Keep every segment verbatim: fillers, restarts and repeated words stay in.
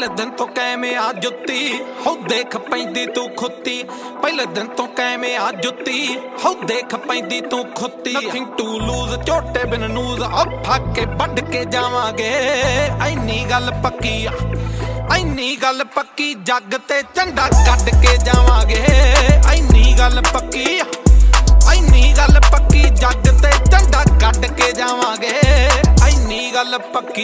पहले दिन तो कैमे आ जुत्ती हो देख पैंदी तू खुत्ती। पहले दिन तो कैमे आ जुत्ती हो देख पैंदी तू खुत्ती। नथिंग टू लूज झोटे बिन नूज अब फक के बढ़ के जावांगे। ऐनी गल पक्की ऐनी गल पक्की जग ते झंडा कढ के जावांगे। ऐनी गल पक्की ऐनी गल पक्की जग ते झंडा कढ के जावांगे। ऐनी गल पक्की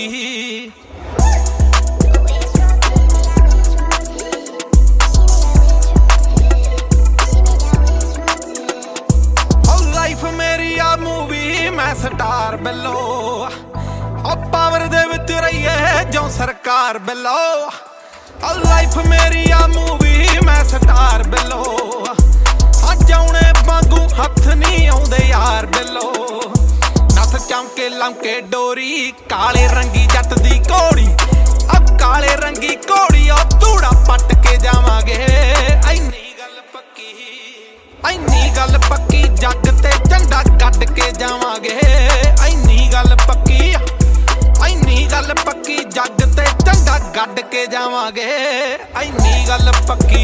लाइफ मेरी आ मूवी मैं स्टार बिलो पावर दे विच रहीए जो सरकार बिलो। लाइफ मेरी आ मूवी मैं स्टार बिलो अज आउणे वांगू हथ नहीं आउंदे यार बिलो। नथ चमके लमके डोरी काले रंगी जट दी घोड़ी अब काले रंगी घोड़ी ओ धूड़ा पट के जावांगे। ऐनी गल पक्की ऐनी गल पक्की जग ते झंडा कढ के जावांगे। ऐनी गल पक्की ऐनी गल पक्की जग ते झंडा कढ के जावांगे। ऐनी गल पक्की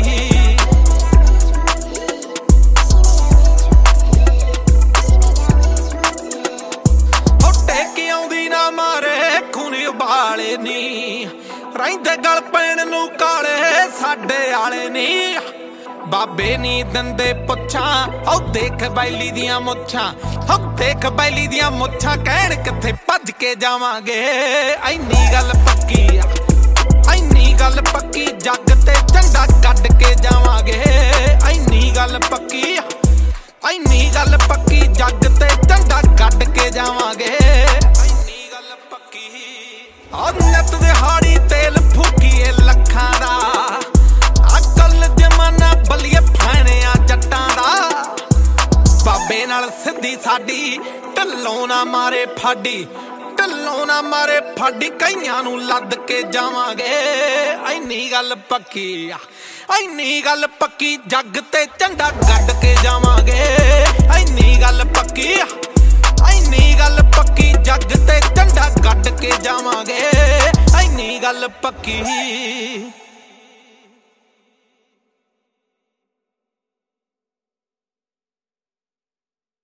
होटे की आउंदी ना मारे खून उबाले नी रहिंदे गल पैण नूं काले साडे आले नी। बाबे नी दंदे पुछां औ देख बैली दियां मुछां औ देख बैली दियां मुछां कहण किथे भज के जावांगे। ऐनी गल पक्की ऐनी गल पक्की जग ते झंडा कढ के जावांगे। ऐनी गल पक्की ऐनी गल पक्की जग ते झंडा कढ के जावांगे। ऐनी गल पक्की आ नत दिहाड़ी तेल फूकीए लखां दा अकल जमाना बलिए फैणिया जट्टां दा। बाबे नाल सिद्धी साडी ढिल्लों ना मारे फाडी ढिल्लों ना मारे फाडी कईयां नूं लद के जावांगे। ऐनी गल पक्की ऐनी गल पक्की जग ते झंडा कढ के जावांगे। ऐनी गल पक्की ऐनी गल पक्की जग ते झंडा कढ के जावांगे। ऐनी गल पक्की।